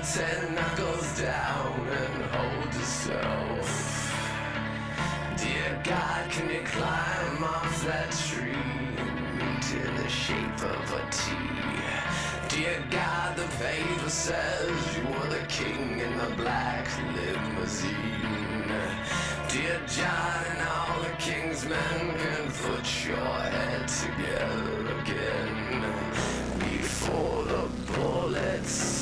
your 10 knuckles down and hold yourself. Dear God, can you climb off that tree into the shape of a T? Dear God, the paper says you were the king in the black limousine. Dear John and all the king's men can put your head together again before the bullets